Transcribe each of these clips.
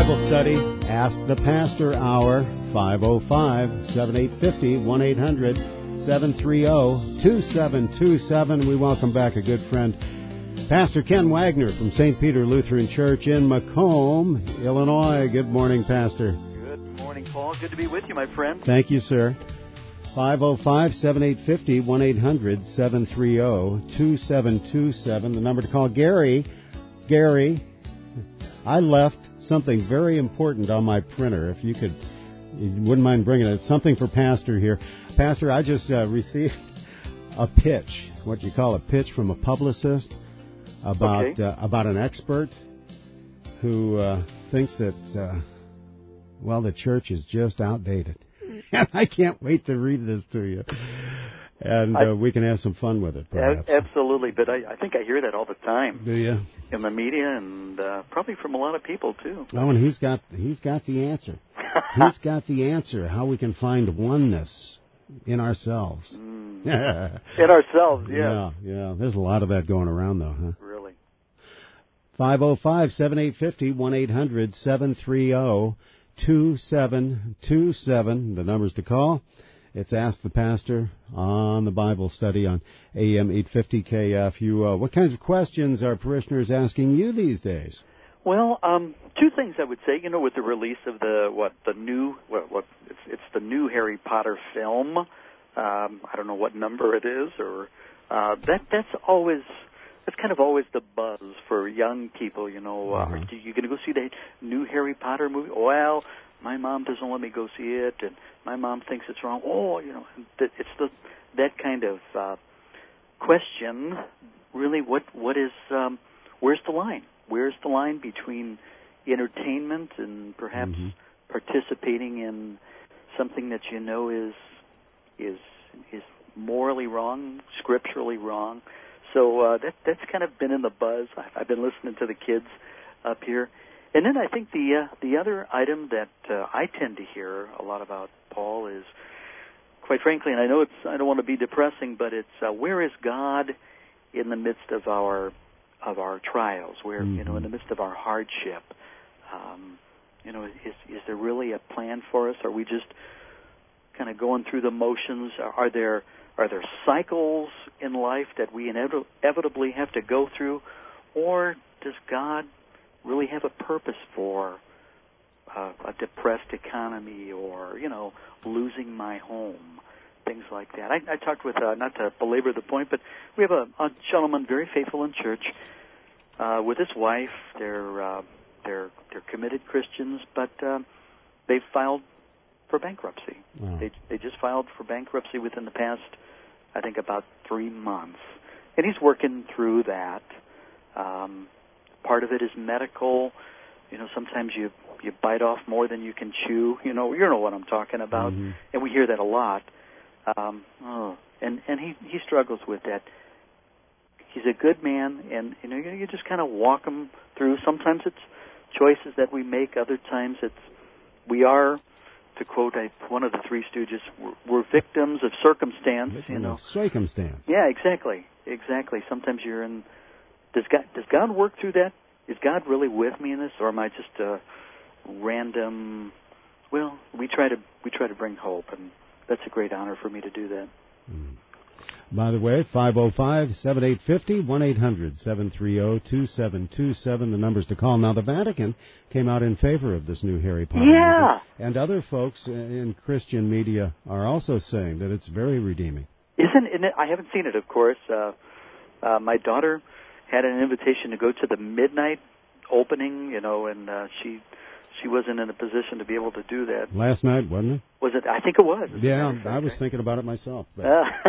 Bible study, Ask the Pastor Hour, 505-7850, 1-800-730-2727. We welcome back a good friend, Pastor Ken Wagner from St. Peter Lutheran Church in Macomb, Illinois. Good morning, Pastor. Good morning, Paul. Good to be with you, my friend. Thank you, sir. 505-7850, 1-800-730-2727. The number to call. Gary, I left something very important on my printer. If you wouldn't mind bringing it. It's something for Pastor here. Pastor, I just received a pitch, what you call a pitch from a publicist about an expert who thinks that, the church is just outdated. And I can't wait to read this to you. And we can have some fun with it, perhaps. Absolutely, but I think I hear that all the time. Do you? In the media and probably from a lot of people, too. Oh, and he's got the answer. He's got the answer, how we can find oneness in ourselves. In ourselves, yeah. Yeah. There's a lot of that going around, though, huh? Really. 505-7850, 1-800-730-2727. The numbers to call. It's Ask the Pastor on the Bible study on AM 850 KFUO. What kinds of questions are parishioners asking you these days? Well, two things I would say. With the release of it's the new Harry Potter film. I don't know what number it is, or that's kind of always the buzz for young people. Are you going to go see the new Harry Potter movie? Well, my mom doesn't let me go see it, and my mom thinks it's wrong. It's that kind of question. Really, what is? Where's the line? Where's the line between entertainment and perhaps participating in something that is morally wrong, scripturally wrong? So that's kind of been in the buzz. I've been listening to the kids up here. And then I think the other item that I tend to hear a lot about, Paul, is, quite frankly, and I know I don't want to be depressing, but it's where is God in the midst of our trials? Where in the midst of our hardship? Is there really a plan for us? Are we just kind of going through the motions? Are there cycles in life that we inevitably have to go through, or does God really have a purpose for a depressed economy, or losing my home, things like that? I talked with not to belabor the point, but we have a gentleman very faithful in church with his wife. They're committed Christians, but they filed for bankruptcy. Wow. They just filed for bankruptcy within the past, I think, about 3 months, and he's working through that. Part of it is medical. Sometimes you bite off more than you can chew. You know what I'm talking about, and we hear that a lot. And he struggles with that. He's a good man, and you just kind of walk him through. Sometimes it's choices that we make. Other times we are, to quote one of the Three Stooges, we're victims of circumstance. Circumstance. Yeah, exactly. Sometimes you're in. Does God work through that? Is God really with me in this, or am I just a random? Well, we try to bring hope, and that's a great honor for me to do that. By the way, 505-7850, 1-800-730-2727, the numbers to call. Now, the Vatican came out in favor of this new Harry Potter movie, and other folks in Christian media are also saying that it's very redeeming. Isn't it? I haven't seen it, of course. My daughter had an invitation to go to the midnight opening, and she wasn't in a position to be able to do that. Last night, wasn't it? Was it? I think it was. Yeah, I was thinking about it myself. But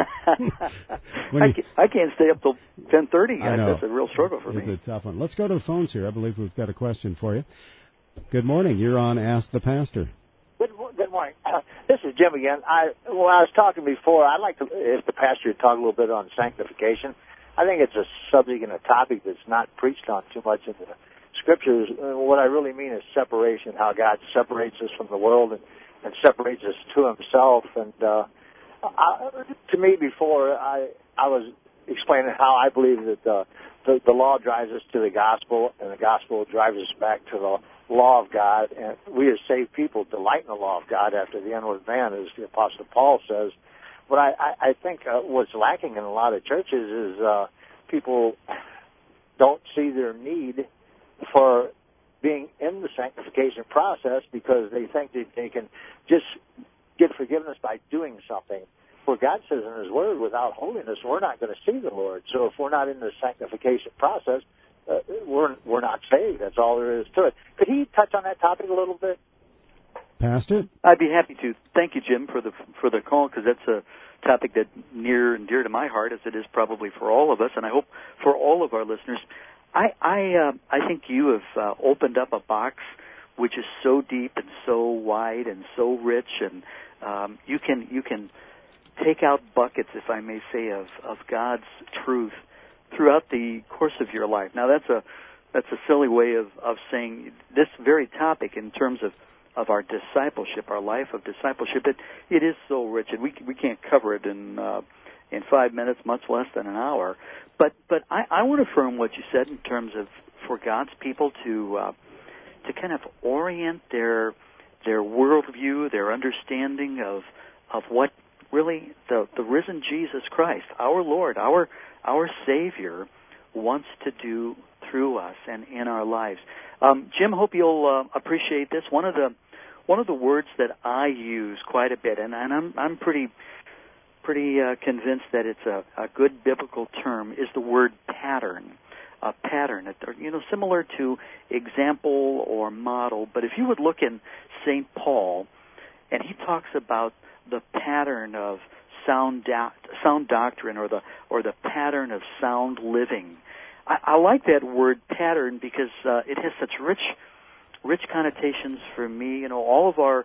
I can't stay up till 10:30. I know. That's a real struggle for me. It's a tough one. Let's go to the phones here. I believe we've got a question for you. Good morning. You're on Ask the Pastor. Good morning. This is Jim again. I was talking before, I'd like to, if the pastor would talk a little bit on sanctification. I think it's a subject and a topic that's not preached on too much in the Scriptures. What I really mean is separation, how God separates us from the world and separates us to Himself. And to me, before, I was explaining how I believe that the law drives us to the gospel, and the gospel drives us back to the law of God, and we as saved people delight in the law of God after the inward man, as the Apostle Paul says. But I think what's lacking in a lot of churches is people don't see their need for being in the sanctification process because they think that they can just get forgiveness by doing something. For God says in His Word, without holiness, we're not going to see the Lord. So if we're not in the sanctification process, we're not saved. That's all there is to it. Could he touch on that topic a little bit? Pastor? I'd be happy to. Thank you, Jim, for the call, because that's a topic that near and dear to my heart, as it is probably for all of us, and I hope for all of our listeners. I think you have opened up a box which is so deep and so wide and so rich, and you can take out buckets, if I may say, of God's truth throughout the course of your life. Now that's a silly way of saying this very topic in terms of our discipleship, our life of discipleship. It is so rich, and we can't cover it in 5 minutes, much less than an hour. But I want to affirm what you said in terms of for God's people to kind of orient their worldview, their understanding of what really the risen Jesus Christ, our Lord, our Savior, wants to do through us and in our lives. Jim, hope you'll appreciate this. One of the words that I use quite a bit, and I'm pretty convinced that it's a good biblical term, is the word pattern. A pattern, similar to example or model. But if you would look in St. Paul, and he talks about the pattern of sound doctrine or the pattern of sound living. I like that word pattern because it has such rich connotations for me. All of our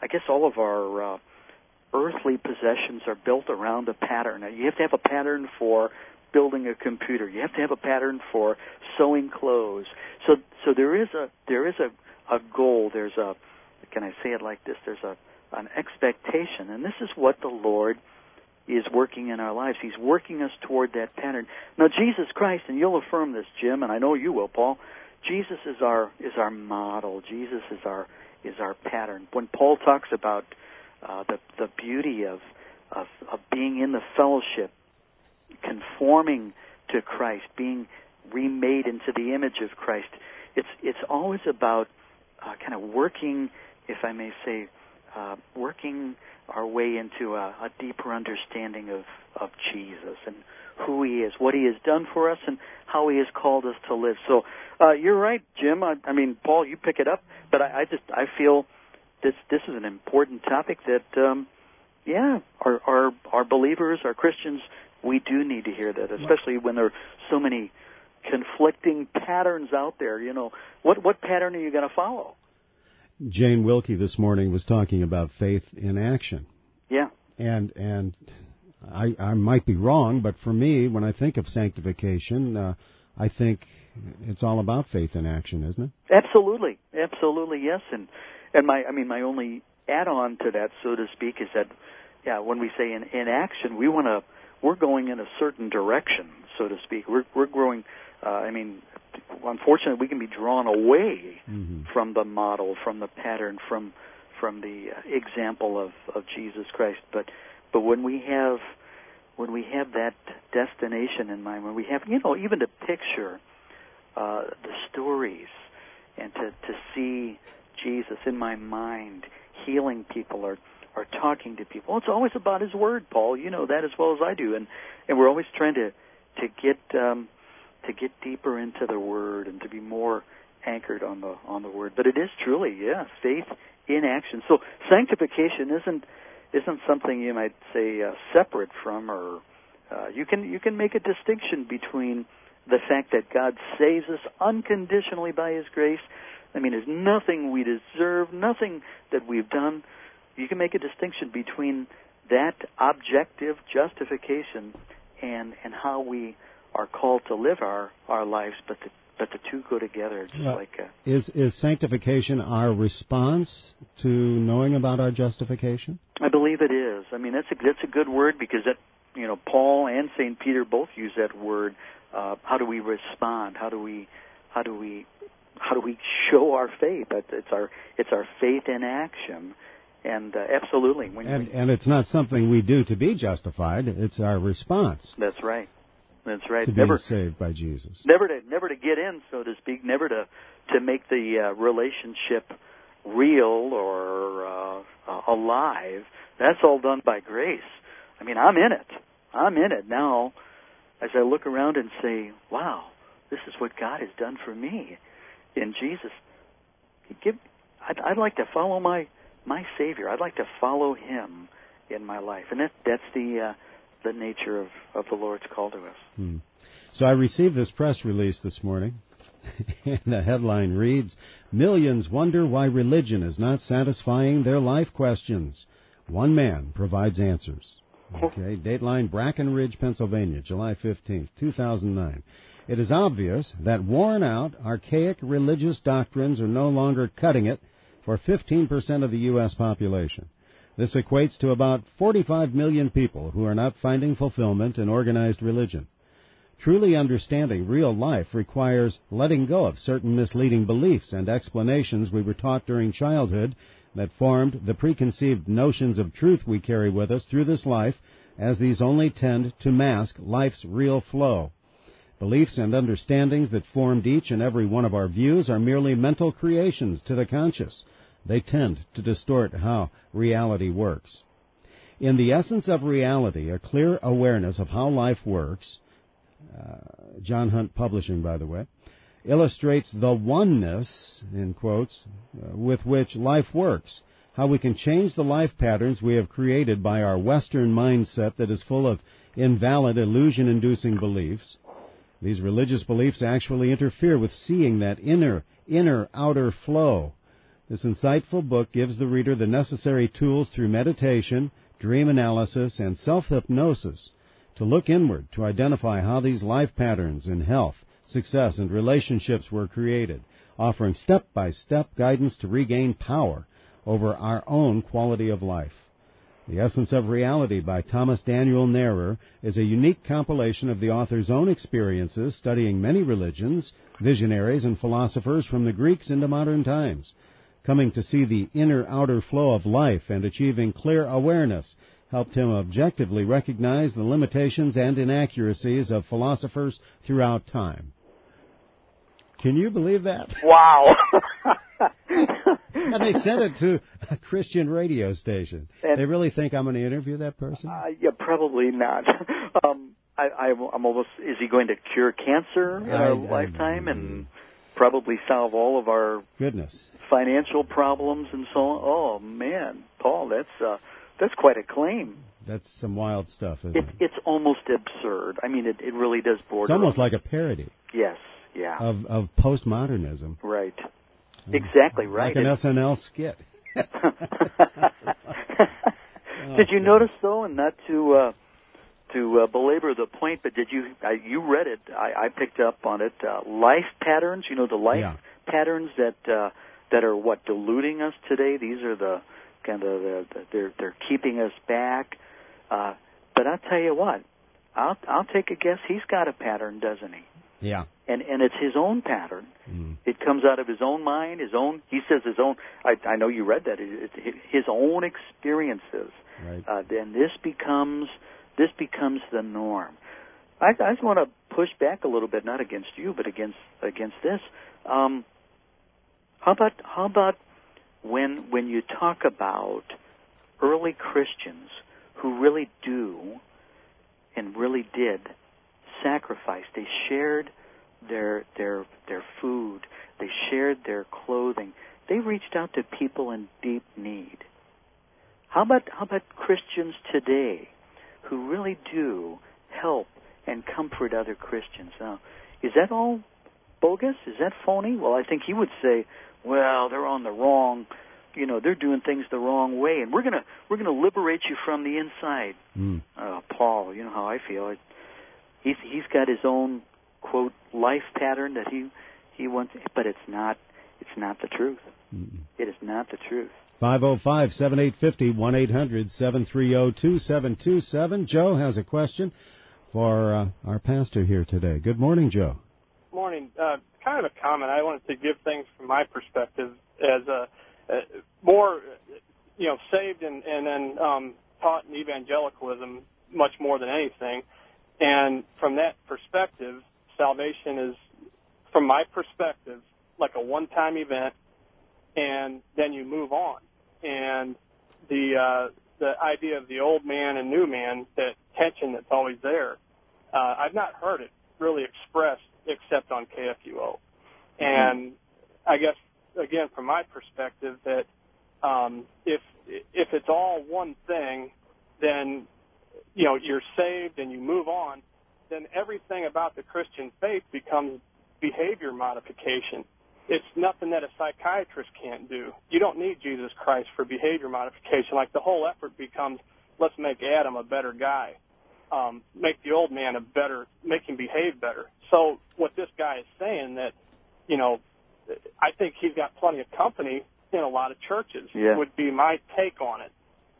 earthly possessions are built around a pattern. Now, you have to have a pattern for building a computer. You have to have a pattern for sewing clothes. So there is a goal. Can I say it like this? There's an expectation, and this is what the Lord is working in our lives. He's working us toward that pattern. Now, Jesus Christ, and you'll affirm this, Jim, and I know you will, Paul. Jesus is our model. Jesus is our pattern. When Paul talks about the beauty of being in the fellowship, conforming to Christ, being remade into the image of Christ, it's always about kind of working, if I may say, working our way into a deeper understanding of Jesus and who He is, what He has done for us, and how He has called us to live. So you're right, Jim. I mean, Paul, you pick it up, but I feel this is an important topic that, our believers, our Christians, we do need to hear that, especially when there are so many conflicting patterns out there. What pattern are you going to follow? Jane Wilkie this morning was talking about faith in action. Yeah. And I might be wrong, but for me, when I think of sanctification, I think it's all about faith in action, isn't it? Absolutely, yes. And my only add-on to that, so to speak, is that when we say in action, we're going in a certain direction, so to speak. We're growing. Unfortunately, we can be drawn away from the model, from the pattern, from the example of Jesus Christ. But when we have that destination in mind, when we have even to picture the stories and to see Jesus in my mind healing people or talking to people, it's always about His Word, Paul. You know that as well as I do, and we're always trying to get deeper into the Word and to be more anchored on the Word. But it is truly, faith in action. So sanctification isn't something you might say separate from, or you can make a distinction between the fact that God saves us unconditionally by His grace. There's nothing we deserve, nothing that we've done. You can make a distinction between that objective justification and how we are called to live our lives, but the two go together. Is sanctification our response to knowing about our justification? I believe it is. That's a good word, because Paul and St. Peter both use that word. How do we respond? How do we how do we show our faith? It's our faith in action. And absolutely. And it's not something we do to be justified. It's our response. That's right. That's right. To be saved by Jesus. Never to get in, so to speak. Never to make the relationship real or alive. That's all done by grace. I mean, I'm in it. I'm in it now. As I look around and say, "Wow, this is what God has done for me in Jesus." I'd like to follow my Savior. I'd like to follow Him in my life, and that's the nature of the Lord's call to us. So I received this press release this morning, and the headline reads, "Millions wonder why religion is not satisfying their life questions. One man provides answers." Okay, Dateline, Brackenridge, Pennsylvania, July 15th, 2009. "It is obvious that worn-out, archaic religious doctrines are no longer cutting it for 15% of the U.S. population. This equates to about 45 million people who are not finding fulfillment in organized religion. Truly understanding real life requires letting go of certain misleading beliefs and explanations we were taught during childhood that formed the preconceived notions of truth we carry with us through this life, as these only tend to mask life's real flow. Beliefs and understandings that formed each and every one of our views are merely mental creations to the conscious. They tend to distort how reality works. In the essence of reality, a clear awareness of how life works," John Hunt Publishing, by the way, "illustrates the oneness," in quotes, "with which life works, how we can change the life patterns we have created by our Western mindset that is full of invalid, illusion-inducing beliefs. These religious beliefs actually interfere with seeing that inner-outer flow. This insightful book gives the reader the necessary tools through meditation, dream analysis, and self-hypnosis to look inward to identify how these life patterns in health, success, and relationships were created, offering step-by-step guidance to regain power over our own quality of life. The Essence of Reality by Thomas Daniel Narer is a unique compilation of the author's own experiences studying many religions, visionaries, and philosophers from the Greeks into modern times. Coming to see the inner-outer flow of life and achieving clear awareness helped him objectively recognize the limitations and inaccuracies of philosophers throughout time." Can you believe that? Wow. And they sent it to a Christian radio station. And they really think I'm going to interview that person? Yeah, probably not. I'm almost. Is he going to cure cancer in our lifetime and probably solve all of our financial problems and so on? Oh man, Paul, that's quite a claim. That's some wild stuff, isn't it? It's almost absurd. I mean, it really does border. It's almost like a parody. Yes. Yeah. Of postmodernism. Right. Exactly right. Like an SNL skit. Did you notice though, and not to belabor the point, but did you read it? I picked up on it. Life patterns. You know, the life patterns that are what deluding us today. These are the kind of they're keeping us back. But I'll tell you what. I'll take a guess. He's got a pattern, doesn't he? Yeah. And it's his own pattern. It comes out of his own mind, he says his own, I know you read that, his own experiences. Right. Then this becomes the norm. I just want to push back a little bit, not against you, but against this. How about when you talk about early Christians who really do and really did sacrifice. They shared their food. They shared their clothing. They reached out to people in deep need. How about Christians today who really do help and comfort other Christians? Now, is that all bogus? Is that phony? Well, I think he would say, well, they're on the wrong, they're doing things the wrong way, and we're gonna liberate you from the inside. Paul, you know how I feel. He's got his own, quote, life pattern that he wants, but it's not the truth. It is not the truth. 505-7850, 1-800-730-2727. Joe has a question for our pastor here today. Good morning, Joe. Morning. Kind of a comment. I wanted to give things from my perspective as a more, saved and then taught in evangelicalism much more than anything. And from that perspective, salvation is, from my perspective, like a one-time event, and then you move on. And the idea of the old man and new man, that tension that's always there, I've not heard it really expressed except on KFUO. And I guess, again, from my perspective, that if it's all one thing, then, you're saved and you move on, then everything about the Christian faith becomes behavior modification. It's nothing that a psychiatrist can't do. You don't need Jesus Christ for behavior modification. Like, the whole effort becomes, let's make Adam a better guy. Make the old man make him behave better. So what this guy is saying, that, I think he's got plenty of company in a lot of churches, would be my take on it.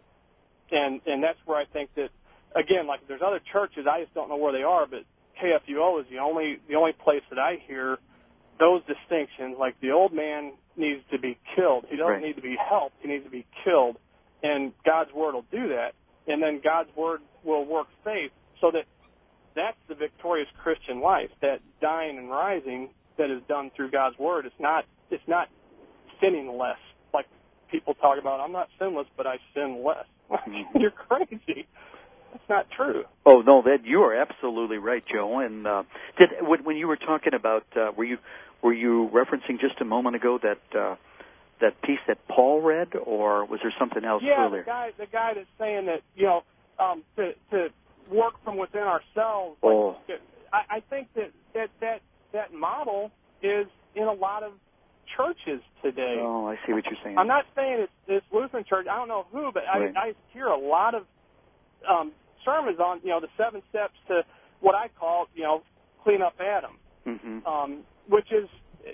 And that's where I think that, again, like, there's other churches, I just don't know where they are, but KFUO is the only place that I hear those distinctions. Like, the old man needs to be killed. He doesn't need to be helped. He needs to be killed. And God's Word will do that. And then God's Word will work faith, so that's the victorious Christian life, that dying and rising that is done through God's Word. It's not sinning less. Like people talk about, I'm not sinless, but I sin less. You're crazy. That's not true. Oh, no, that you are absolutely right, Joe. And when you were talking about, were you referencing just a moment ago that piece that Paul read, or was there something else earlier? Yeah, the guy that's saying that, to work from within ourselves. Like, I think that model is in a lot of churches today. Oh, I see what you're saying. I'm not saying it's Lutheran church. I don't know who, but I hear a lot of sermons on, the 7 steps to what I call, clean up Adam, which is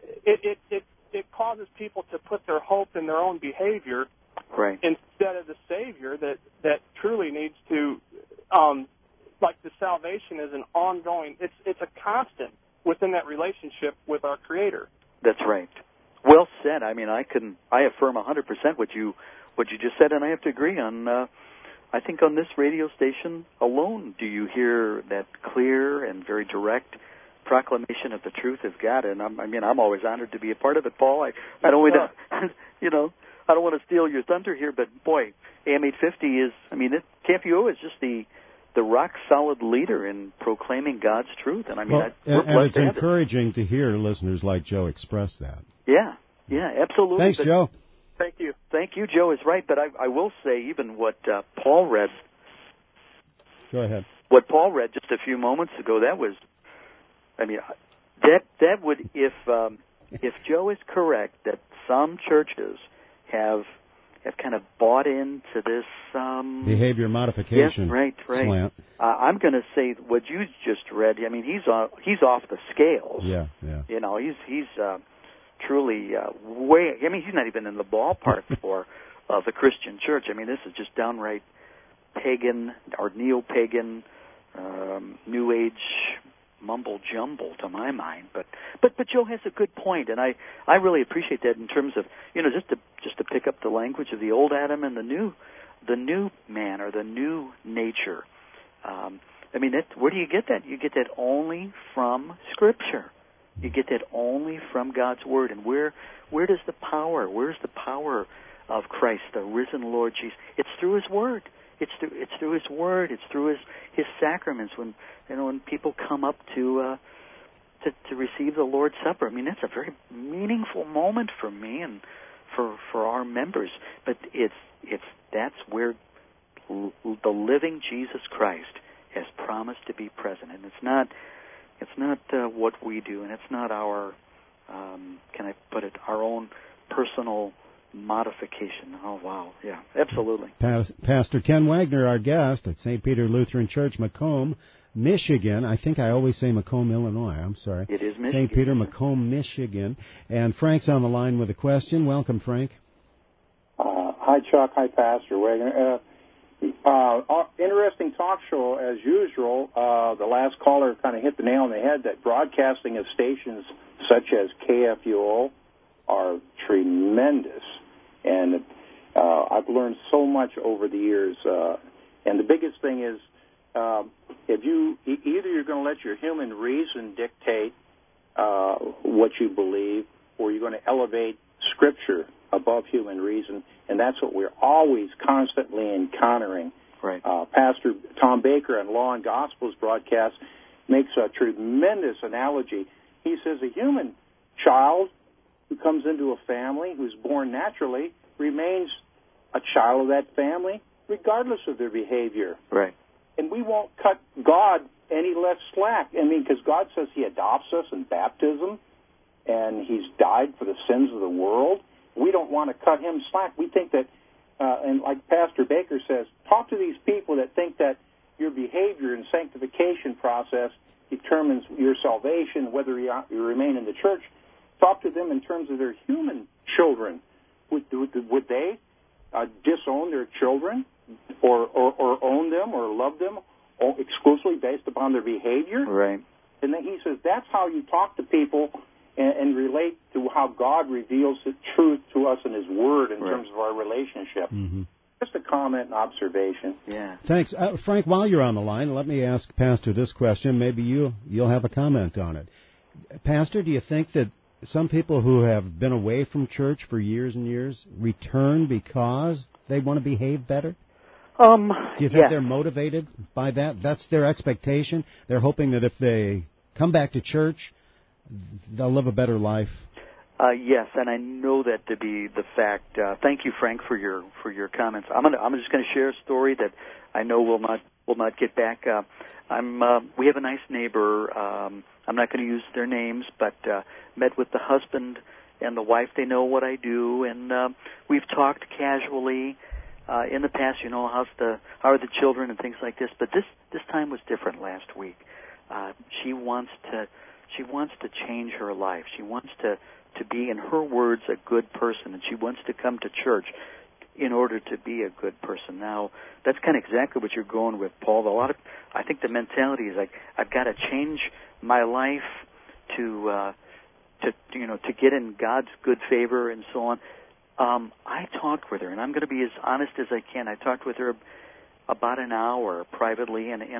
it causes people to put their hope in their own behavior instead of the Savior that truly needs to, like, the salvation is an ongoing, it's a constant within that relationship with our Creator. That's right. Well said. I mean, I affirm 100% what you just said, and I have to agree on. I think on this radio station alone, do you hear that clear and very direct proclamation of the truth of God? And I'm always honored to be a part of it, Paul. I don't want to, I don't want to steal your thunder here, but boy, AM 850 is. KFUO is just the rock solid leader in proclaiming God's truth, and and it's encouraging to hear listeners like Joe express that. Yeah, absolutely. Thanks, Joe. Thank you, Joe is right, but I will say even what Paul read. Go ahead. What Paul read just a few moments ago, that was, that would, if Joe is correct, that some churches have kind of bought into this behavior modification. Yes, right. Slant. I'm going to say what you just read. He's off the scales. Yeah. He's truly way. He's not even in the ballpark for the Christian church. This is just downright pagan or neo-pagan, New Age mumble jumble to my mind. But Joe has a good point, and I really appreciate that in terms of just to pick up the language of the old Adam and the new man or the new nature. Where do you get that? You get that only from Scripture. You get that only from God's Word. And where does the power? Where's the power of Christ, the risen Lord Jesus? It's through His Word. It's through His Word. It's through His sacraments. When people come up to receive the Lord's Supper, that's a very meaningful moment for me and for our members. But that's where the living Jesus Christ has promised to be present, and it's not what we do, and it's not our our own personal modification. Oh, wow. Yeah, absolutely. Pastor Ken Wagner, our guest at St. Peter Lutheran Church, Macomb, Michigan. I think I always say Macomb, Illinois. I'm sorry. It is Michigan. St. Peter, Macomb, Michigan. And Frank's on the line with a question. Welcome, Frank. Hi, Chuck. Hi, Pastor Wagner. Interesting talk show, as usual. The last caller kind of hit the nail on the head that broadcasting of stations such as KFUO are tremendous. And I've learned so much over the years. And the biggest thing is if either you're going to let your human reason dictate what you believe, or you're going to elevate Scripture above human reason, and that's what we're always constantly encountering. Right. Pastor Tom Baker on Law and Gospels broadcast makes a tremendous analogy. He says a human child who comes into a family, who's born naturally, remains a child of that family regardless of their behavior. Right. And we won't cut God any less slack. I mean, because God says He adopts us in baptism, and He's died for the sins of the world. We don't want to cut Him slack. We think that, and like Pastor Baker says, talk to these people that think that your behavior and sanctification process determines your salvation, whether you remain in the church. Talk to them in terms of their human children. Would they disown their children or own them or love them exclusively based upon their behavior? Right. And then he says that's how you talk to people and relate to how God reveals the truth to us in His Word in terms of our relationship. Mm-hmm. Just a comment and observation. Yeah. Thanks. Frank, while you're on the line, let me ask Pastor this question. Maybe you'll have a comment on it. Pastor, do you think that some people who have been away from church for years and years return because they want to behave better? Do you think they're motivated by that? That's their expectation? They're hoping that if they come back to church, they'll live a better life? Yes, and I know that to be the fact. Thank you, Frank, for your comments. I'm just going to share a story that I know will not get back. We have a nice neighbor. I'm not going to use their names, but met with the husband and the wife. They know what I do, and we've talked casually in the past. You know, how are the children and things like this. But this time was different last week. She wants to change her life. She wants to be, in her words, a good person, and she wants to come to church in order to be a good person. Now, that's kind of exactly what you're going with, Paul. I think the mentality is like, I've got to change my life to get in God's good favor and so on. I talked with her, and I'm going to be as honest as I can. I talked with her about an hour privately in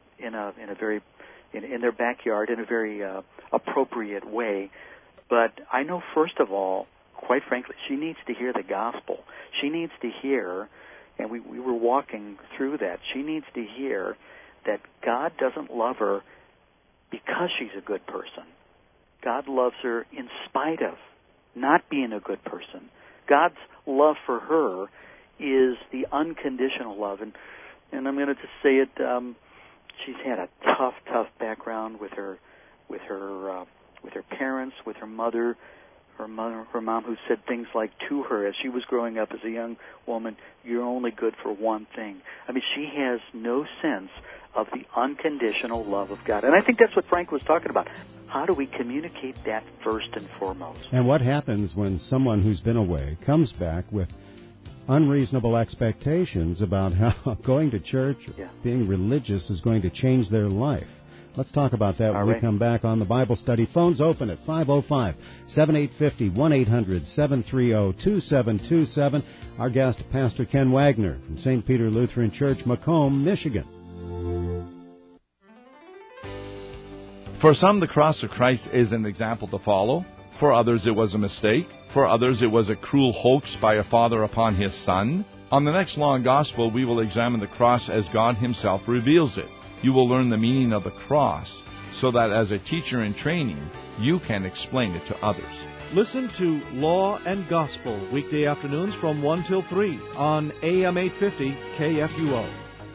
their backyard in a very appropriate way. But I know, first of all, quite frankly, she needs to hear the gospel. She needs to hear, and we were walking through that, she needs to hear that God doesn't love her because she's a good person. God loves her in spite of not being a good person. God's love for her is the unconditional love. And I'm going to just say it, she's had a tough background with her parents, with her mother, her mom, who said things like to her as she was growing up as a young woman, "You're only good for one thing." I mean, she has no sense of the unconditional love of God. And I think that's what Frank was talking about. How do we communicate that first and foremost? And what happens when someone who's been away comes back with unreasonable expectations about how going to church, being religious, is going to change their life? Let's talk about that when we come back on the Bible Study. Phones open at 505-7850, 1-800-730-2727. Our guest, Pastor Ken Wagner from St. Peter Lutheran Church, Macomb, Michigan. For some, the cross of Christ is an example to follow. For others, it was a mistake. For others, it was a cruel hoax by a father upon his son. On the next Law and Gospel, we will examine the cross as God Himself reveals it. You will learn the meaning of the cross so that as a teacher in training, you can explain it to others. Listen to Law and Gospel weekday afternoons from 1 till 3 on AM 850 KFUO.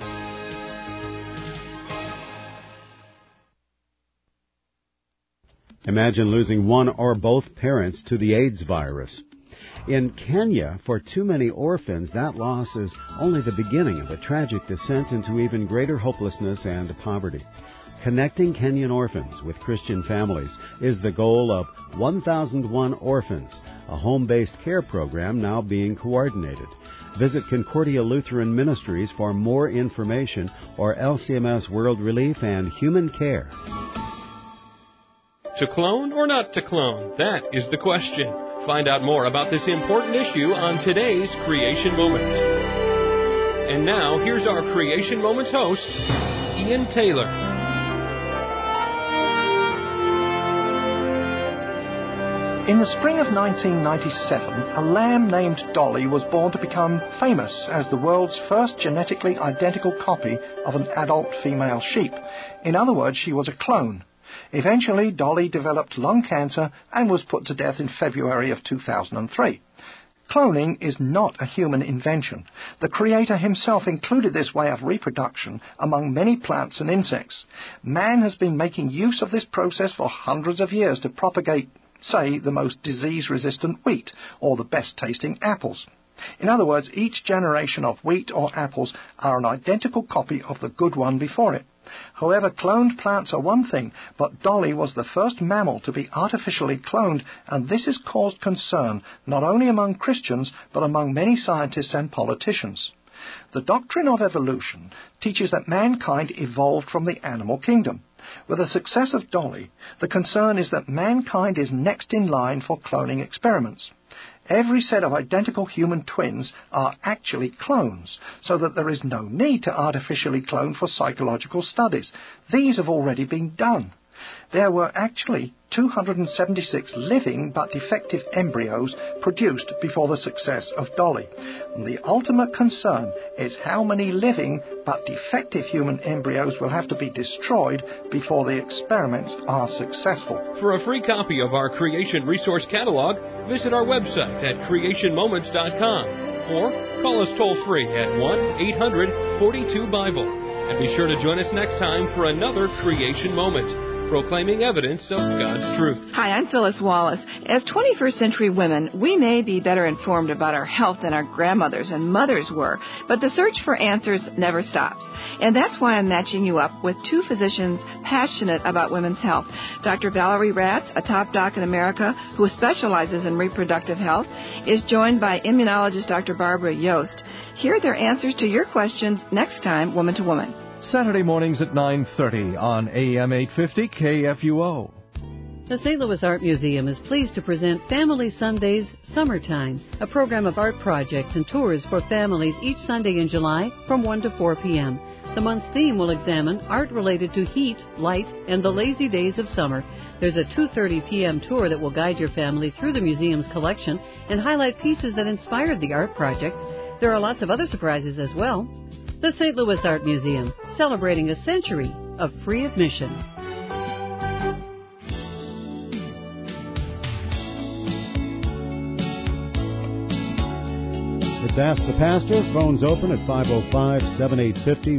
Imagine losing one or both parents to the AIDS virus. In Kenya, for too many orphans, that loss is only the beginning of a tragic descent into even greater hopelessness and poverty. Connecting Kenyan orphans with Christian families is the goal of 1001 Orphans, a home-based care program now being coordinated. Visit Concordia Lutheran Ministries for more information, or LCMS World Relief and Human Care. To clone or not to clone? That is the question. Find out more about this important issue on today's Creation Moments. And now, here's our Creation Moments host, Ian Taylor. In the spring of 1997, a lamb named Dolly was born to become famous as the world's first genetically identical copy of an adult female sheep. In other words, she was a clone. Eventually, Dolly developed lung cancer and was put to death in February of 2003. Cloning is not a human invention. The Creator himself included this way of reproduction among many plants and insects. Man has been making use of this process for hundreds of years to propagate, say, the most disease-resistant wheat or the best-tasting apples. In other words, each generation of wheat or apples are an identical copy of the good one before it. However, cloned plants are one thing, but Dolly was the first mammal to be artificially cloned, and this has caused concern not only among Christians, but among many scientists and politicians. The doctrine of evolution teaches that mankind evolved from the animal kingdom. With the success of Dolly, the concern is that mankind is next in line for cloning experiments. Every set of identical human twins are actually clones, so that there is no need to artificially clone for psychological studies. These have already been done. There were actually 276 living but defective embryos produced before the success of Dolly. And the ultimate concern is how many living but defective human embryos will have to be destroyed before the experiments are successful. For a free copy of our Creation Resource Catalog, visit our website at creationmoments.com or call us toll-free at 1-800-42-BIBLE. And be sure to join us next time for another Creation Moment, proclaiming evidence of God's truth. Hi, I'm Phyllis Wallace. As 21st century women, we may be better informed about our health than our grandmothers and mothers were, but the search for answers never stops. And that's why I'm matching you up with two physicians passionate about women's health. Dr. Valerie Ratz, a top doc in America who specializes in reproductive health, is joined by immunologist Dr. Barbara Yost. Hear their answers to your questions next time, Woman to Woman. Saturday mornings at 9:30 on AM 850 KFUO. The St. Louis Art Museum is pleased to present Family Sundays Summertime, a program of art projects and tours for families each Sunday in July from 1 to 4 p.m. The month's theme will examine art related to heat, light, and the lazy days of summer. There's a 2:30 p.m. tour that will guide your family through the museum's collection and highlight pieces that inspired the art projects. There are lots of other surprises as well. The St. Louis Art Museum, celebrating a century of free admission. It's Ask the Pastor. Phones open at 505-7850,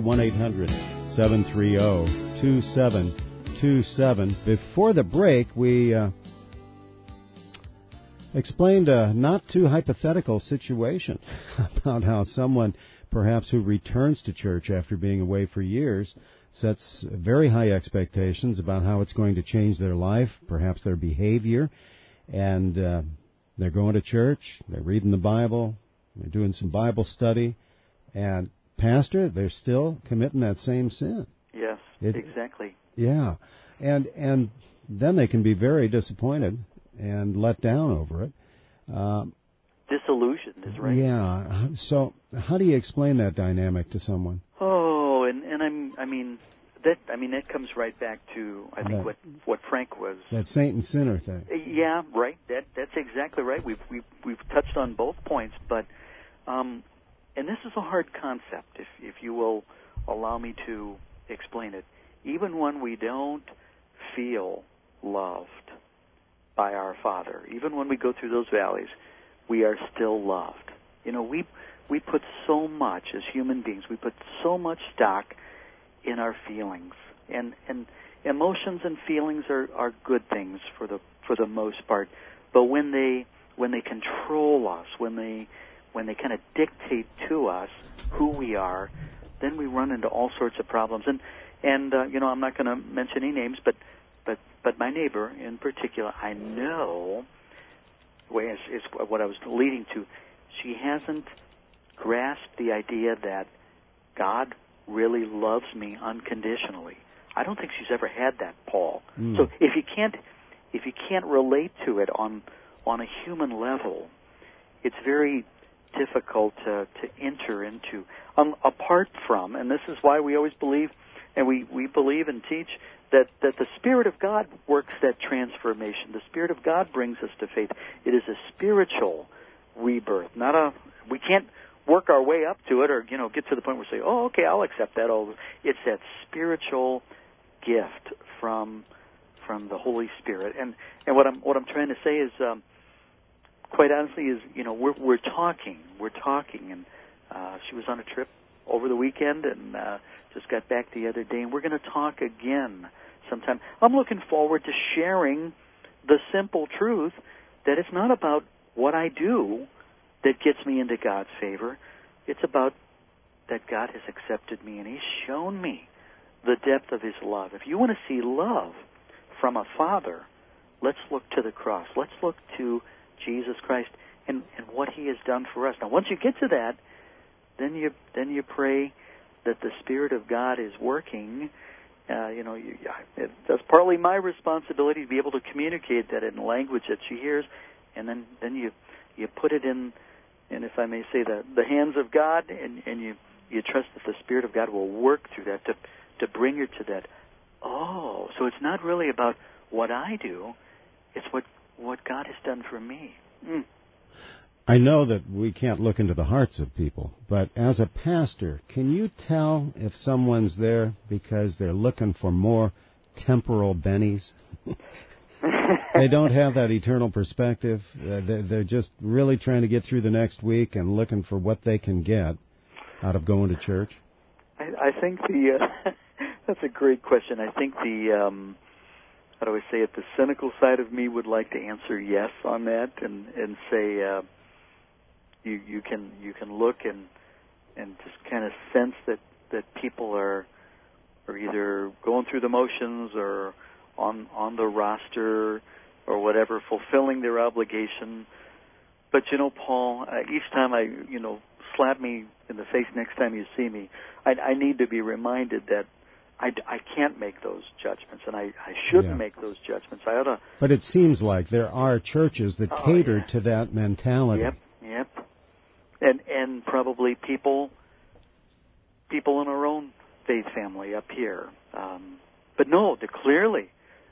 1-800-730-2727. Before the break, we explained a not too hypothetical situation about how someone perhaps who returns to church after being away for years sets very high expectations about how it's going to change their life, perhaps their behavior, and they're going to church, they're reading the Bible, they're doing some Bible study, and, Pastor, they're still committing that same sin. Yes, exactly. Yeah, and then they can be very disappointed and let down over it. Disillusioned is right. Yeah. So, how do you explain that dynamic to someone? Oh, and that comes right back to I think what Frank was. That saint and sinner thing. Yeah, right. That's exactly right. We've touched on both points, but and this is a hard concept. If you will allow me to explain it, even when we don't feel loved by our Father, even when we go through those valleys, we are still loved. You know, we put so much, as human beings, we put so much stock in our feelings. And emotions and feelings are good things for the most part. But when they control us, when they kind of dictate to us who we are, then we run into all sorts of problems. And you know, I'm not going to mention any names, but my neighbor in particular, I know, is what I was leading to. She hasn't grasp the idea that God really loves me unconditionally. I don't think she's ever had that, Paul. So if you can't relate to it on a human level, it's very difficult to enter into. Apart from, and this is why we always believe, and we believe and teach that the Spirit of God works that transformation. The Spirit of God brings us to faith. It is a spiritual rebirth, we can't work our way up to it or, get to the point where we say, oh, okay, I'll accept that. It's that spiritual gift from the Holy Spirit. And what I'm trying to say is, quite honestly, is, we're talking, and she was on a trip over the weekend and just got back the other day, and we're going to talk again sometime. I'm looking forward to sharing the simple truth that it's not about what I do that gets me into God's favor. It's about that God has accepted me and He's shown me the depth of His love. If you want to see love from a Father, let's look to the cross. Let's look to Jesus Christ and what He has done for us. Now, once you get to that, then you pray that the Spirit of God is working. That's partly my responsibility to be able to communicate that in language that she hears, and then you put it in, and if I may say, the hands of God, and you trust that the Spirit of God will work through that to bring her to that. Oh, so it's not really about what I do; it's what God has done for me. I know that we can't look into the hearts of people, but as a pastor, can you tell if someone's there because they're looking for more temporal bennies? They don't have that eternal perspective. They're just really trying to get through the next week and looking for what they can get out of going to church. I think that's a great question. I think how do I say it? The cynical side of me would like to answer yes on that and say you can look and just kind of sense that people are either going through the motions or on the roster or whatever, fulfilling their obligation. But Paul, each time slap me in the face next time you see me, I need to be reminded that I can't make those judgments, and I shouldn't make those judgments. I ought to. But it seems like there are churches that cater to that mentality. Yep. And probably people in our own faith family up here. But no, clearly,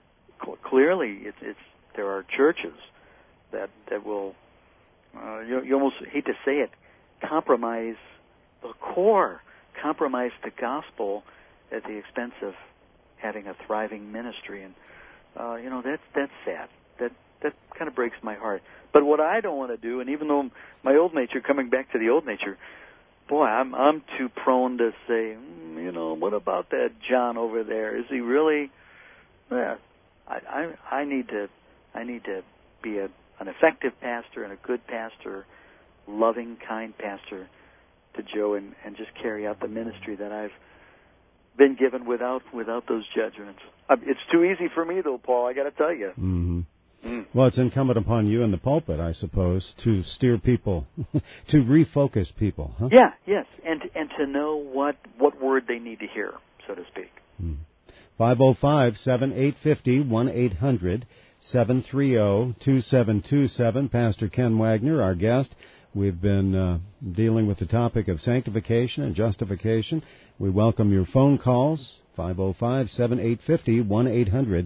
it's there are churches that will. You almost hate to say it, compromise the core, compromise the gospel at the expense of having a thriving ministry, and that's sad. That kind of breaks my heart. But what I don't want to do, and even though my old nature, coming back to the old nature, boy, I'm too prone to say, what about that John over there? Is he really? Yeah, I need to be an effective pastor and a good pastor, loving, kind pastor to Joe, and just carry out the ministry that I've been given without those judgments. It's too easy for me, though, Paul. I got to tell you. Mm-hmm. Well, it's incumbent upon you in the pulpit, I suppose, to steer people, to refocus people. Huh? Yeah, yes, and to know what word they need to hear, so to speak. 505-7850, 1-800-730-2727. Pastor Ken Wagner, our guest. We've been dealing with the topic of sanctification and justification. We welcome your phone calls, 505-7850,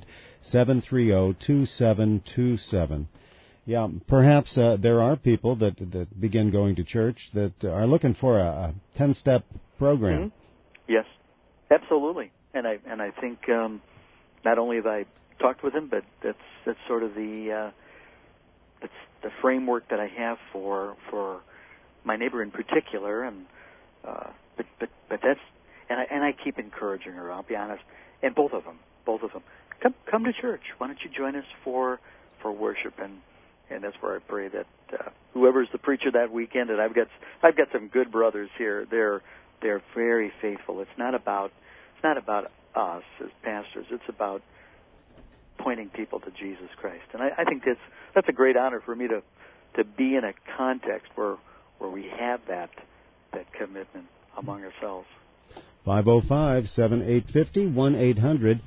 1-800-730-2727. Yeah, perhaps there are people that begin going to church that are looking for a 10-step program. Mm-hmm. Yes, absolutely. And I think not only have I talked with him, but that's sort of the framework that I have for my neighbor in particular, and but that's and I keep encouraging her. I'll be honest, and both of them, come to church. Why don't you join us for worship? And that's where I pray that whoever's the preacher that weekend, and I've got some good brothers here. They're very faithful. It's not about us as pastors. It's about pointing people to Jesus Christ. And I think that's a great honor for me to be in a context where we have that that commitment among ourselves. 505-7850,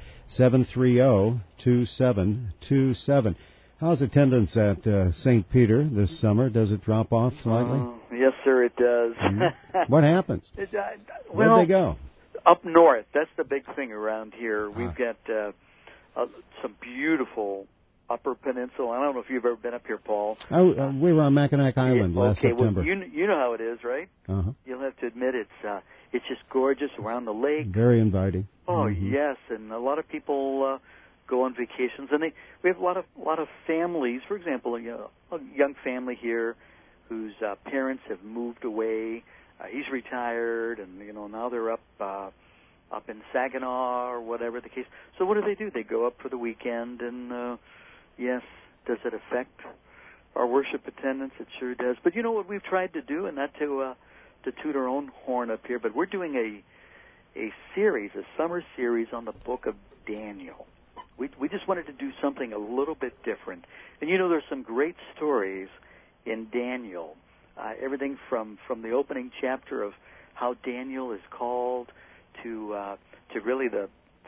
1-800-730-2727. How's attendance at St. Peter this summer? Does it drop off slightly? Yes, sir, it does. Mm-hmm. What happens? Where'd they go? Up north. That's the big thing around here. We've got some beautiful Upper Peninsula. I don't know if you've ever been up here, Paul. We were on Mackinac Island last September. Well, you know how it is, right? Uh-huh. You'll have to admit it's just gorgeous around the lake. Very inviting. Oh, yes, and a lot of people go on vacations, and we have a lot of families. For example, a young family here whose parents have moved away. He's retired, and now they're up in Saginaw or whatever the case. So what do? They go up for the weekend, and yes, does it affect our worship attendance? It sure does. But you know what we've tried to do, and not to toot our own horn up here, but we're doing a summer series on the book of Daniel. We just wanted to do something a little bit different. And there's some great stories in Daniel. Everything from the opening chapter of how Daniel is called to really the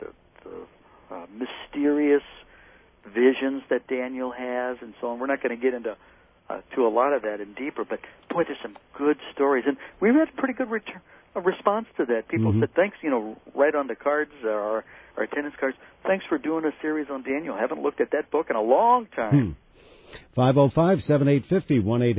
mysterious visions that Daniel has and so on. We're not going to get into to a lot of that in deeper, but boy, there's some good stories, and we've had pretty good response to that. People said, thanks, right on the cards, our attendance cards, thanks for doing a series on Daniel. I haven't looked at that book in a long time. 505-7850,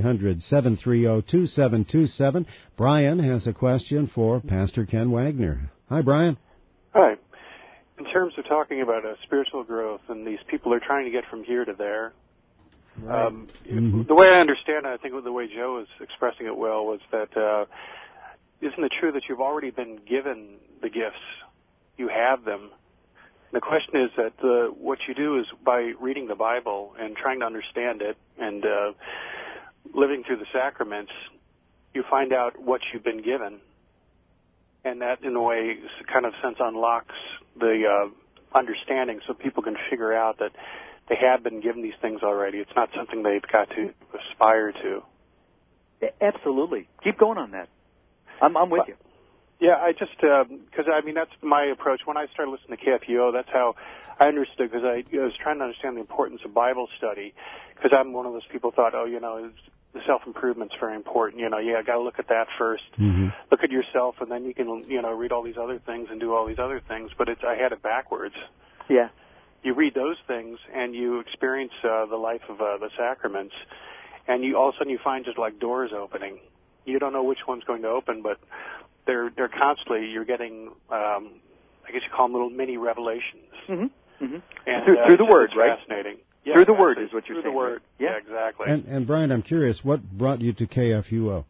1-800-730-2727. Brian has a question for Pastor Ken Wagner. Hi, Brian. Hi. In terms of talking about spiritual growth, and these people are trying to get from here to there, right. The way I understand it, I think the way Joe was expressing it well, was that isn't it true that you've already been given the gifts? You have them. The question is that what you do is by reading the Bible and trying to understand it and living through the sacraments, you find out what you've been given. And that, in a way, kind of sense unlocks the understanding so people can figure out that they have been given these things already. It's not something they've got to aspire to. Absolutely. Keep going on that. I'm with you. Yeah, I just, because, that's my approach. When I started listening to KFUO, that's how I understood, because I was trying to understand the importance of Bible study, because I'm one of those people who thought, the self-improvement's very important. I got to look at that first. Mm-hmm. Look at yourself, and then you can, read all these other things and do all these other things. But I had it backwards. Yeah. You read those things, and you experience the life of the sacraments, and all of a sudden you find just like doors opening. You don't know which one's going to open, but they're constantly, you're getting, I guess you call them little mini revelations. Mm-hmm. Mm-hmm. And, through the Word, right? Fascinating. Yeah, through the Word is what you're saying. Through the Word. Right? Yeah, exactly. And Brian, I'm curious, what brought you to KFUO?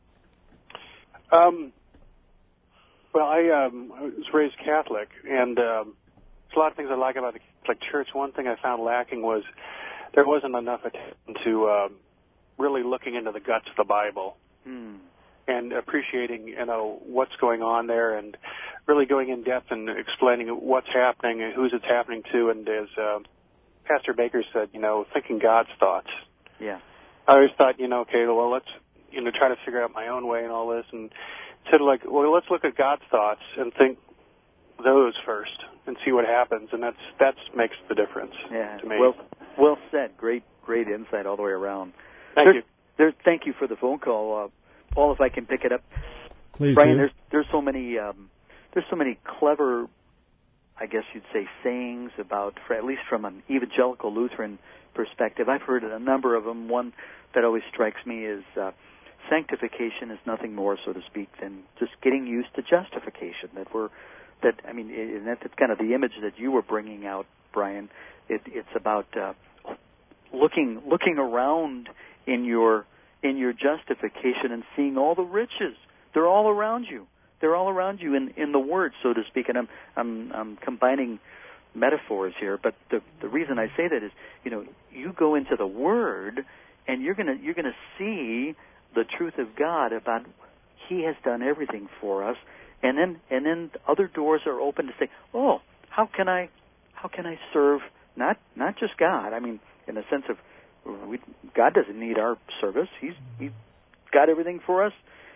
Well, I was raised Catholic, and there's a lot of things I like about the Catholic Church. One thing I found lacking was there wasn't enough attention to really looking into the guts of the Bible. And appreciating, what's going on there, and really going in depth and explaining what's happening and who's it's happening to. And as Pastor Baker said, thinking God's thoughts. Yeah. I always thought, okay, well, let's, try to figure out my own way and all this, and said, let's look at God's thoughts and think those first and see what happens, and that makes the difference to me. Well said. Great insight all the way around. Thank you. Thank you for the phone call. Paul, if I can pick it up. Please, Brian, do. there's so many clever, I guess you'd say, sayings about, at least from an evangelical Lutheran perspective. I've heard a number of them. One that always strikes me is sanctification is nothing more, so to speak, than just getting used to justification. That's kind of the image that you were bringing out, Brian. It's about looking around in your justification and seeing all the riches. They're all around you. They're all around you in the Word, so to speak. And I'm combining metaphors here, but the reason I say that is, you go into the Word and you're gonna see the truth of God about He has done everything for us, and then other doors are open to say, oh, how can I serve not just God? In the sense of God doesn't need our service. He's got everything for us.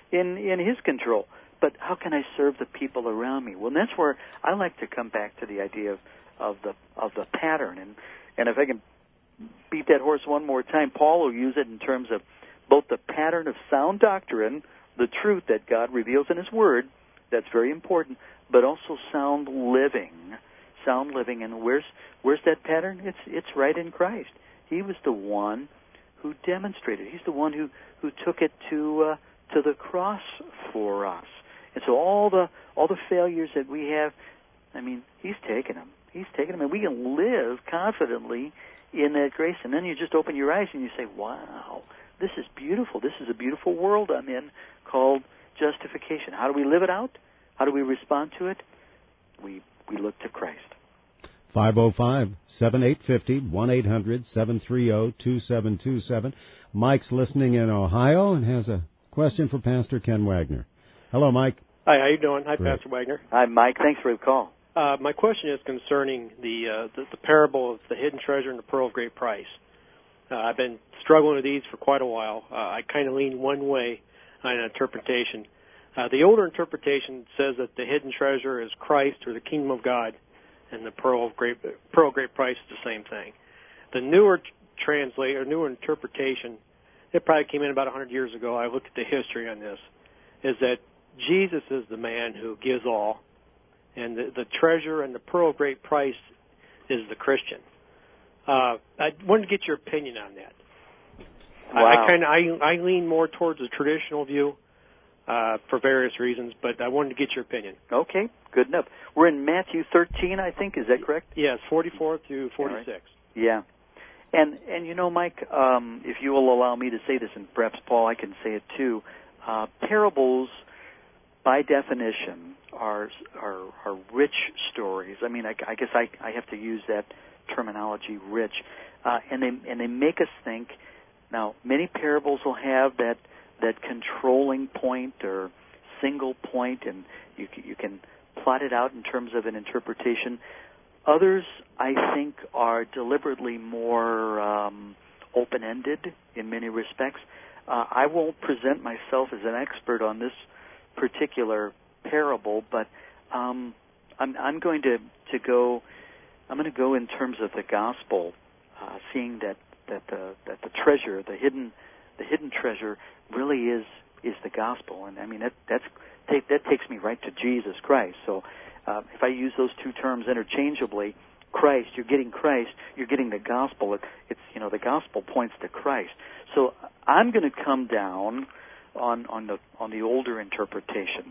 in His control. But how can I serve the people around me? Well, that's where I like to come back to the idea of the pattern. And if I can beat that horse one more time, Paul will use it in terms of both the pattern of sound doctrine, the truth that God reveals in His Word, that's very important, but also sound living. Sound living, and where's that pattern? It's right in Christ. He was the one who demonstrated. He's the one who took it to the cross for us. And so all the failures that we have, I mean, He's taken them. He's taken them, and we can live confidently in that grace. And then you just open your eyes and you say, wow, this is beautiful. This is a beautiful world I'm in called justification. How do we live it out? How do we respond to it? We look to Christ. 505-7850, 1-800-730-2727. Mike's listening in Ohio and has a question for Pastor Ken Wagner. Hello, Mike. Hi, how you doing? Hi, Great. Pastor Wagner. Hi, Mike. Thanks for the call. My question is concerning the parable of the hidden treasure and the pearl of great price. I've been struggling with these for quite a while. I kind of lean one way on an interpretation. The older interpretation says that the hidden treasure is Christ or the kingdom of God, and the pearl of great price is the same thing. The newer newer interpretation, it probably came in about 100 years ago. I looked at the history on this, is that Jesus is the man who gives all, and the treasure and the pearl of great price is the Christian. I wanted to get your opinion on that. Wow. I lean more towards the traditional view for various reasons, but I wanted to get your opinion. Okay, good enough. We're in Matthew 13, I think. Is that correct? Yes, 44 through 46. Right. Yeah. And you know, Mike, if you will allow me to say this, and perhaps Paul, I can say it too, parables, by definition, are rich stories. I mean, I guess I have to use that terminology, rich, and they make us think. Now, many parables will have that controlling point or single point, and you can plot it out in terms of an interpretation. Others, I think, are deliberately more open-ended in many respects. I won't present myself as an expert on this particular parable, but I'm going to go. I'm going to go in terms of the gospel, seeing that the treasure, the hidden treasure, really is the gospel, and I mean that takes me right to Jesus Christ. So if I use those two terms interchangeably, Christ, you're getting the gospel. It's the gospel points to Christ. So I'm going to come down on the older interpretation.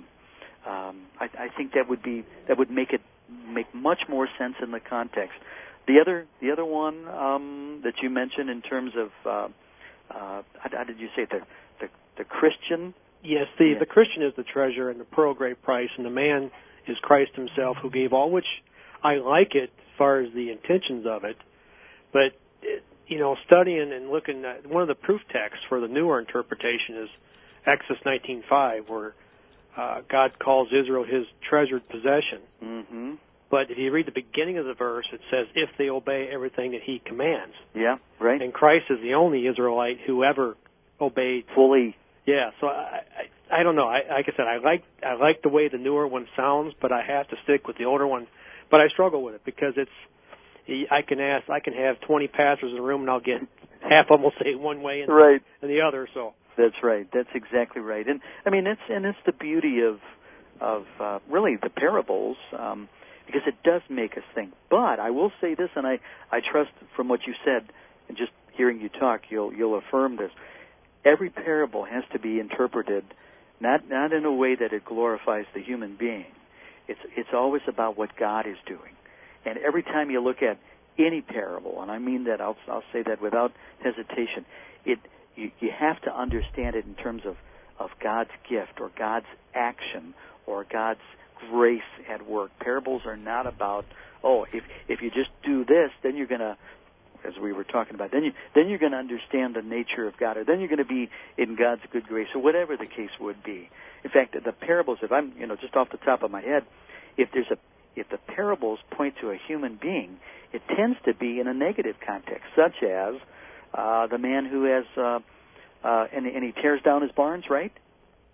I think that would make much more sense in the context. The other one that you mentioned in terms of how did you say the Christian? Yes, the Christian is the treasure and the pearl of great price, and the man is Christ Himself who gave all. Which I like it as far as the intentions of it, but studying and looking at one of the proof texts for the newer interpretation is Exodus 19:5, where God calls Israel His treasured possession. Mm-hmm. But if you read the beginning of the verse, it says, if they obey everything that He commands. Yeah, right. And Christ is the only Israelite who ever obeyed fully. Yeah, so I don't know. Like I said, I like the way the newer one sounds, but I have to stick with the older one. But I struggle with it because I can have 20 pastors in the room, and I'll get half of them will say one way and the other. So that's right. That's exactly right. And I mean, it's the beauty of really the parables. Because it does make us think. But I will say this, and I trust from what you said, and just hearing you talk, you'll affirm this. Every parable has to be interpreted not in a way that it glorifies the human being. It's always about what God is doing. And every time you look at any parable, and I mean that, I'll say that without hesitation, you have to understand it in terms of God's gift or God's action or God's grace at work. Parables are not about, if you just do this, then you're going to, as we were talking about, then you're going to understand the nature of God, or then you're going to be in God's good grace, or whatever the case would be. In fact, the parables, if I'm, just off the top of my head, if the parables point to a human being, it tends to be in a negative context, such as the man who has, and he tears down his barns, right?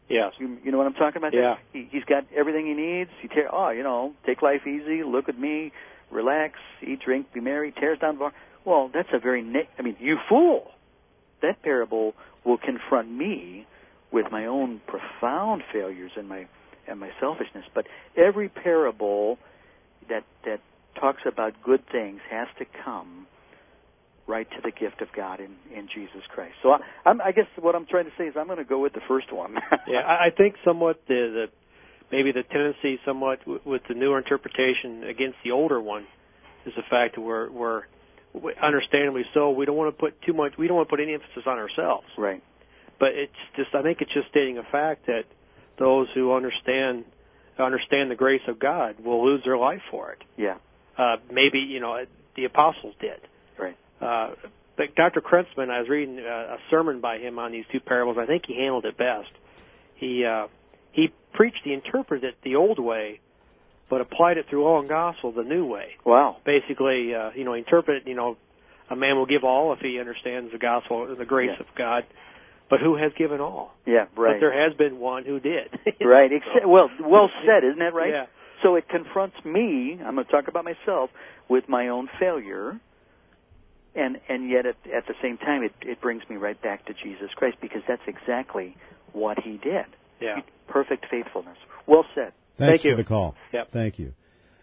Yes. You know what I'm talking about? Yeah. He's got everything he needs. Take life easy, look at me, relax, eat, drink, be merry, tears down the bar. Well, that's a very, you fool. That parable will confront me with my own profound failures and my selfishness. But every parable that talks about good things has to come right to the gift of God in Jesus Christ. So I guess what I'm trying to say is I'm going to go with the first one. Yeah, I think somewhat maybe the tendency somewhat with the newer interpretation against the older one is the fact that we're understandably so, we don't want to put any emphasis on ourselves. Right. But I think it's just stating a fact that those who understand the grace of God will lose their life for it. Yeah. Maybe, the apostles did. Right. But Dr. Krentzman, I was reading a sermon by him on these two parables. I think he handled it best. He interpreted it the old way, but applied it through law and gospel the new way. Wow. Basically, interpret, a man will give all if he understands the gospel, the grace of God. But who has given all? Yeah, right. But there has been one who did. Right. Well said, isn't that right? Yeah. So it confronts me, I'm going to talk about myself, with my own failure, and yet at the same time it brings me right back to Jesus Christ, because that's exactly what he did. Yeah. Perfect faithfulness. Well said. Thank you you for the call. Yep. Thank you.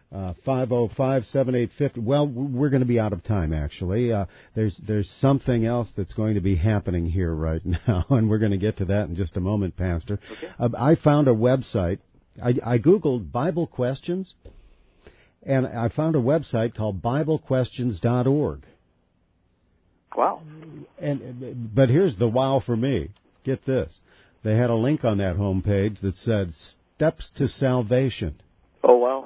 505-7850. Well, we're going to be out of time, actually. There's something else that's going to be happening here right now, and we're going to get to that in just a moment, Pastor. Okay. I found a website. I Googled Bible questions, and I found a website called BibleQuestions.org. Wow. But here's the wow for me. Get this. They had a link on that homepage that said Steps to Salvation. Oh, wow.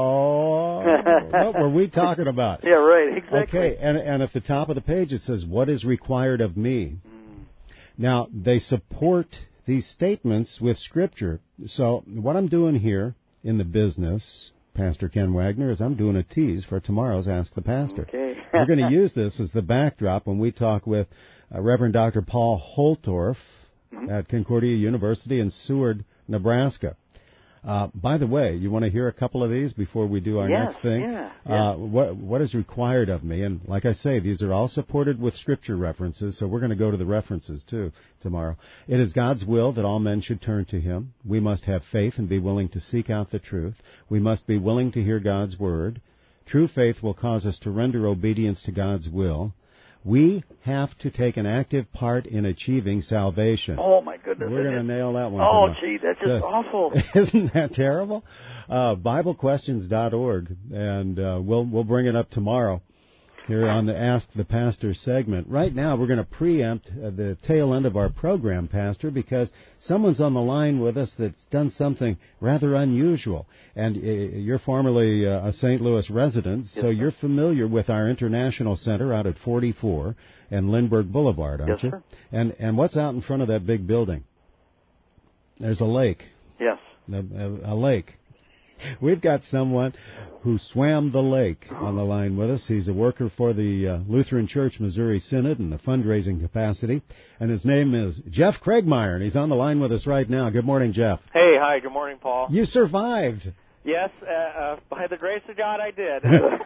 Oh, what were we talking about? Yeah, right, exactly. Okay, and at the top of the page it says, what is required of me? Now, they support these statements with Scripture. So what I'm doing here in the business, Pastor Ken Wagner, is I'm doing a tease for tomorrow's Ask the Pastor. Okay. We're going to use this as the backdrop when we talk with Reverend Dr. Paul Holtorf at Concordia University in Seward, Nebraska. By the way, you want to hear a couple of these before we do our next thing? Yeah. What is required of me? And like I say, these are all supported with Scripture references, so we're going to go to the references, too, tomorrow. It is God's will that all men should turn to Him. We must have faith and be willing to seek out the truth. We must be willing to hear God's Word. True faith will cause us to render obedience to God's will. We have to take an active part in achieving salvation. Oh, my goodness. We're going to nail that one. Oh, gee, that's just awful. Isn't that terrible? BibleQuestions.org, and we'll bring it up tomorrow here on the Ask the Pastor segment. Right now, we're going to preempt the tail end of our program, Pastor, because someone's on the line with us that's done something rather unusual. And you're formerly a St. Louis resident, so you're familiar with our International Center out at 44 and Lindbergh Boulevard, aren't you? Sir. And what's out in front of that big building? There's a lake. Yes. A lake. We've got someone who swam the lake on the line with us. He's a worker for the Lutheran Church Missouri Synod in the fundraising capacity, and his name is Jeff Craigmeyer, and he's on the line with us right now. Good morning, Jeff. Hey, hi, good morning, Paul. You survived. Yes, by the grace of God, I did.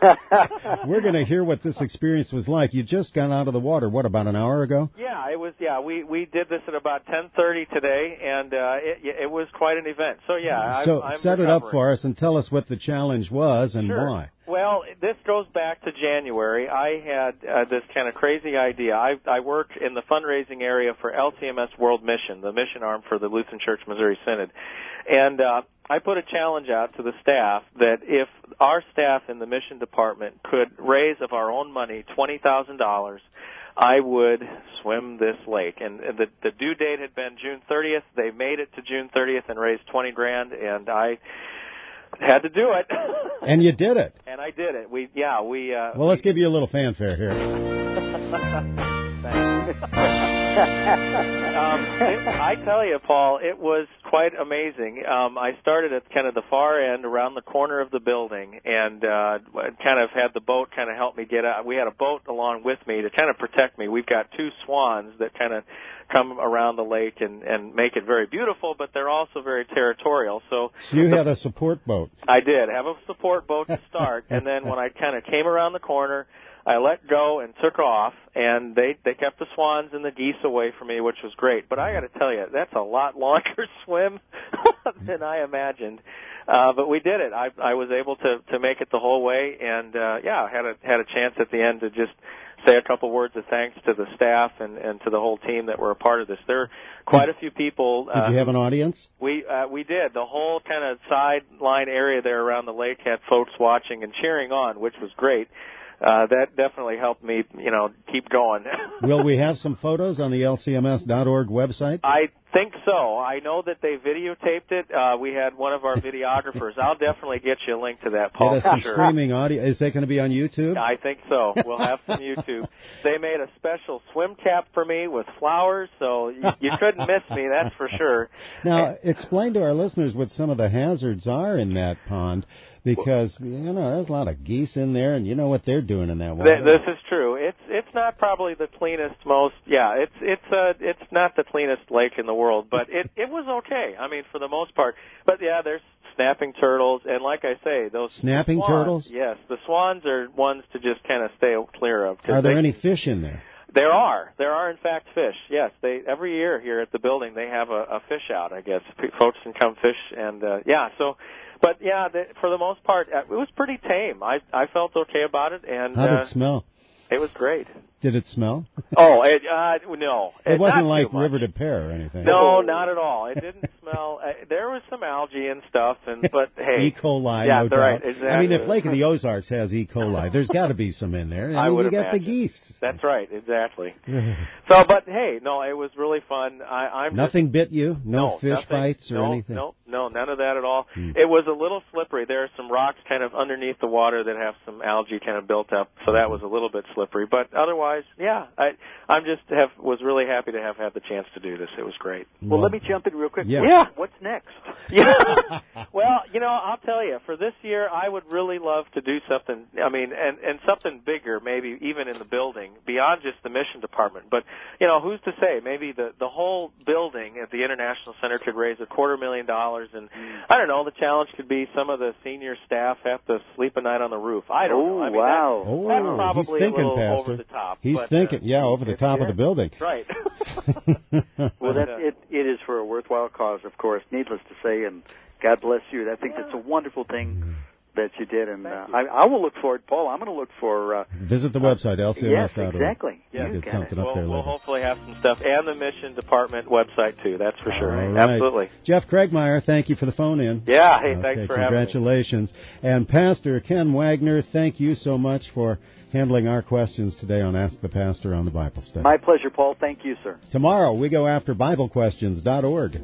We're going to hear what this experience was like. You just got out of the water, what, about an hour ago? Yeah, it was. Yeah, we did this at about 10:30 today, and it was quite an event. So yeah, So I'm set recovering. it up for us and tell us what the challenge was and Sure. why. Well, this goes back to January. I had this kind of crazy idea. I work in the fundraising area for LCMS World Mission, the mission arm for the Lutheran Church Missouri Synod, and I put a challenge out to the staff that if our staff in the mission department could raise of our own money $20,000, I would swim this lake. And the due date had been June 30th. They made it to June 30th and raised $20,000, and I had to do it. And you did it. And I did it. Well, let's give you a little fanfare here. Thanks. I tell you, Paul, it was quite amazing. I started at kind of the far end, around the corner of the building, and kind of had the boat kind of help me get out. We had a boat along with me to kind of protect me. We've got two swans that kind of come around the lake and make it very beautiful, but they're also very territorial. So you had a support boat. I did have a support boat to start, and then when I kind of came around the corner, I let go and took off, and they kept the swans and the geese away from me, which was great. But I got to tell you, that's a lot longer swim than I imagined. But we did it. I was able to make it the whole way, and had a chance at the end to just say a couple words of thanks to the staff and to the whole team that were a part of this. There are quite a few people. Did you have an audience? We did. The whole kind of sideline area there around the lake had folks watching and cheering on, which was great. That definitely helped me, keep going. Will we have some photos on the lcms.org website? I think so. I know that they videotaped it. We had one of our videographers. I'll definitely get you a link to that, Paul. Get us some streaming audio. Is that going to be on YouTube? I think so. We'll have some YouTube. They made a special swim cap for me with flowers, so you couldn't miss me, that's for sure. Now, explain to our listeners what some of the hazards are in that pond. Because, there's a lot of geese in there, and you know what they're doing in that water. This is true. It's not probably the cleanest, it's not the cleanest lake in the world, but it was okay. I mean, for the most part. But yeah, there's snapping turtles, and like I say, those snapping swans, turtles. Yes, the swans are ones to just kind of stay clear of. Are there any fish in there? There are in fact fish. Yes, every year here at the building they have a fish out. I guess folks can come fish, and so. But yeah, for the most part, it was pretty tame. I felt okay about it, and how did it smell? It was great. Did it smell? Oh, no. It wasn't like River de Pear or anything. No, not at all. It didn't smell. There was some algae and stuff, but hey, E. coli. Yeah, no doubt. right. Exactly. I mean, if Lake of the Ozarks has E. coli, there's got to be some in there. I would you imagine. Got the geese. That's right. Exactly. So, but hey, no, it was really fun. I'm nothing bit you. No fish bites or anything. No, none of that at all. It was a little slippery. There are some rocks kind of underneath the water that have some algae kind of built up, so that was a little bit slippery. But otherwise, yeah, was really happy to have had the chance to do this. It was great. Well, let me jump in real quick. Yeah. What's next? Yeah. Well, I'll tell you, for this year, I would really love to do something, and something bigger, maybe even in the building, beyond just the mission department. But, who's to say? Maybe the whole building at the International Center could raise $250,000, and I don't know, the challenge could be some of the senior staff have to sleep a night on the roof. I don't know. Wow. That's probably he's thinking, a little Pastor. over the top. He's thinking, over the top of the building. Right. Well, it is for a worthwhile cause, of course, needless to say, and God bless you. I think that's a wonderful thing that you did, and I will look for it, Paul. I'm going to look for... Visit the website, lcms.org. Yes, exactly. Yeah, get something up there later. We'll hopefully have some stuff, and the mission department website, too. That's for sure. All right. Absolutely. Jeff Craigmeyer, thank you for the phone-in. Yeah, hey, thanks for having me. Congratulations. And Pastor Ken Wagner, thank you so much for handling our questions today on Ask the Pastor on the Bible Study. My pleasure, Paul. Thank you, sir. Tomorrow, we go after BibleQuestions.org.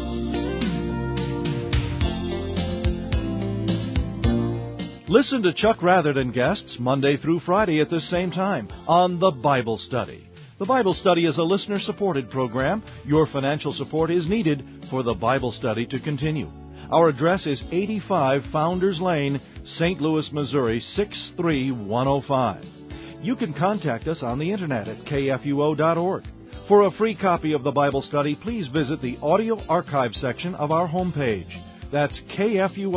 Listen to Chuck Rather and guests Monday through Friday at this same time on The Bible Study. The Bible Study is a listener-supported program. Your financial support is needed for The Bible Study to continue. Our address is 85 Founders Lane, St. Louis, Missouri, 63105. You can contact us on the Internet at kfuo.org. For a free copy of The Bible Study, please visit the audio archive section of our homepage. That's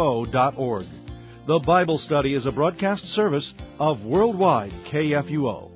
kfuo.org. The Bible Study is a broadcast service of Worldwide KFUO.